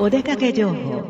お出かけ情報。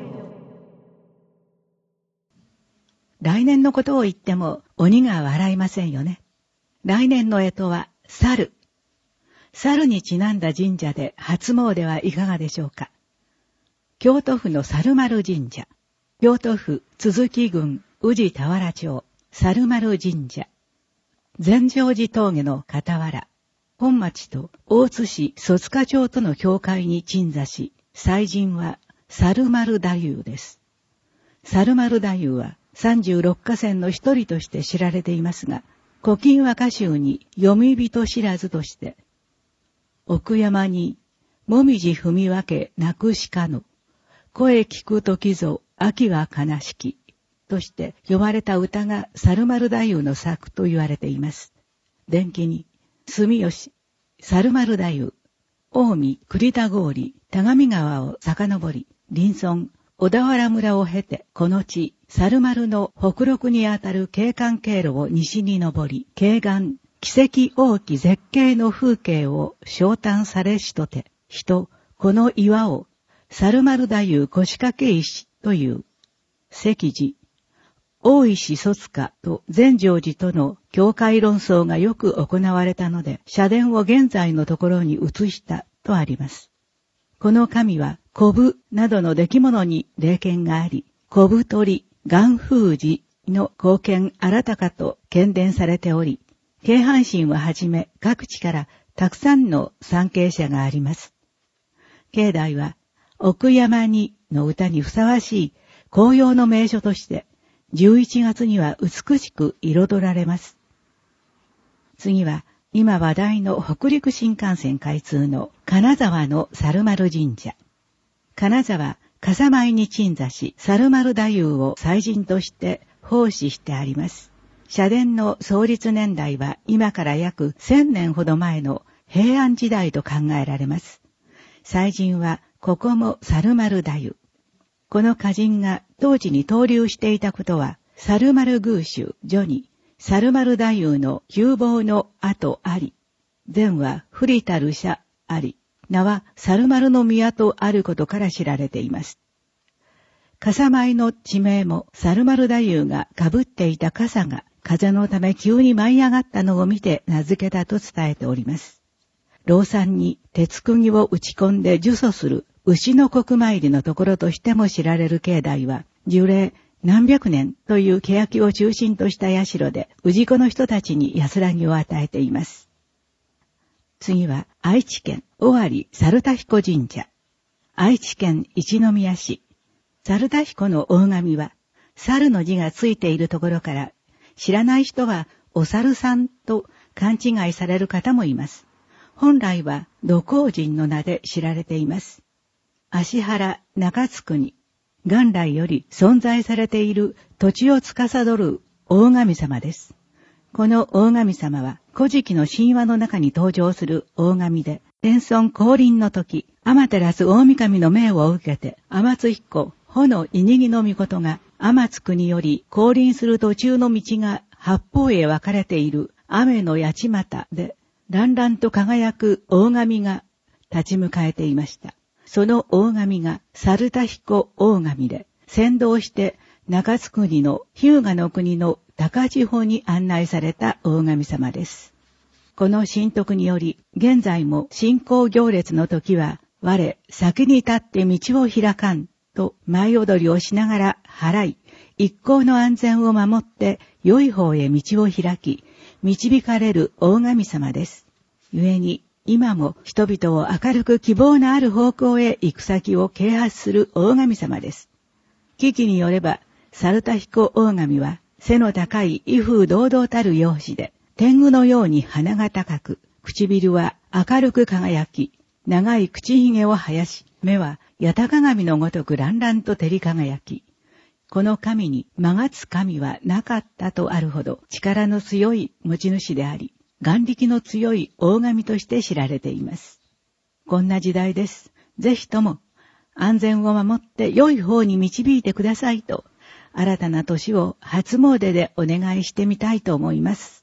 来年のことを言っても鬼が笑いませんよね。来年の干支は猿。猿にちなんだ神社で初詣はいかがでしょうか。京都府の猿丸神社。京都府都筑郡宇治田原町猿丸神社。善成寺峠の傍ら、本町と大津市戸塚町との境界に鎮座し、祭神は猿丸太夫です。猿丸太夫は36河川の一人として知られていますが、古今和歌集に読み人知らずとして、奥山にもみじ踏み分けなくしかの、声聞くときぞ秋は悲しき、として読まれた歌が猿丸太夫の作と言われています。伝記に、住吉、猿丸太夫、近江栗田郡、田上川を遡り、隣村、小田原村を経て、この地、猿丸の北麓にあたる景観経路を西に登り、景観、奇跡多き絶景の風景を昇嘆されしとて、人、この岩を、猿丸太夫腰掛石という、石寺、大石戸塚と善成寺との境界論争がよく行われたので、社殿を現在のところに移したとあります。この神は、古武などの出来物に霊験があり、古武取、元風寺の貢献新たかと喧伝されており、京阪神をはじめ各地からたくさんの参詣者があります。境内は、奥山にの歌にふさわしい紅葉の名所として、11月には美しく彩られます。次は、今話題の北陸新幹線開通の金沢の猿丸神社。金沢、笠間に鎮座し、猿丸太夫を祭神として奉仕してあります。社殿の創立年代は今から約1000年ほど前の平安時代と考えられます。祭神はここも猿丸太夫。この歌人が当時に登竜していたことは、猿丸宮主序に猿丸太夫の旧謀の後あり、前は不利たる社あり、名は猿丸の宮とあることから知られています。笠舞の地名も猿丸太夫が被っていた笠が風のため急に舞い上がったのを見て名付けたと伝えております。老山に鉄釘を打ち込んで呪詛する牛の国参りのところとしても知られる境内は、樹齢何百年という欅を中心とした社で、氏子の人たちに安らぎを与えています。次は愛知県尾張猿田彦神社。愛知県一宮市。猿田彦の大神は、猿の字がついているところから、知らない人はお猿さんと勘違いされる方もいます。本来は土光神の名で知られています。芦原中津国、元来より存在されている土地を司る大神様です。この大神様は古事記の神話の中に登場する大神で、天孫降臨の時、天照大神の命を受けて、天津彦、穂の稲木の御が天津国より降臨する途中の道が八方へ分かれている雨の八街で、乱々と輝く大神が立ち迎えていました。その大神が猿田彦大神で、先導して中津国の日向の国の高千穂に案内された大神様です。この神徳により、現在も信仰行列の時は、我先に立って道を開かんと舞踊りをしながら払い、一行の安全を守って良い方へ道を開き、導かれる大神様です。故に、今も人々を明るく希望のある方向へ行く先を啓発する大神様です。記記によれば、猿田彦大神は背の高い威風堂々たる容姿で、天狗のように鼻が高く、唇は明るく輝き、長い口ひげを生やし、目は八咫鏡のごとく乱々と照り輝き、この神に曲がつ神はなかったとあるほど力の強い持ち主であり、眼力の強い大神として知られています。こんな時代です。ぜひとも安全を守って良い方に導いてくださいと、新たな年を初詣でお願いしてみたいと思います。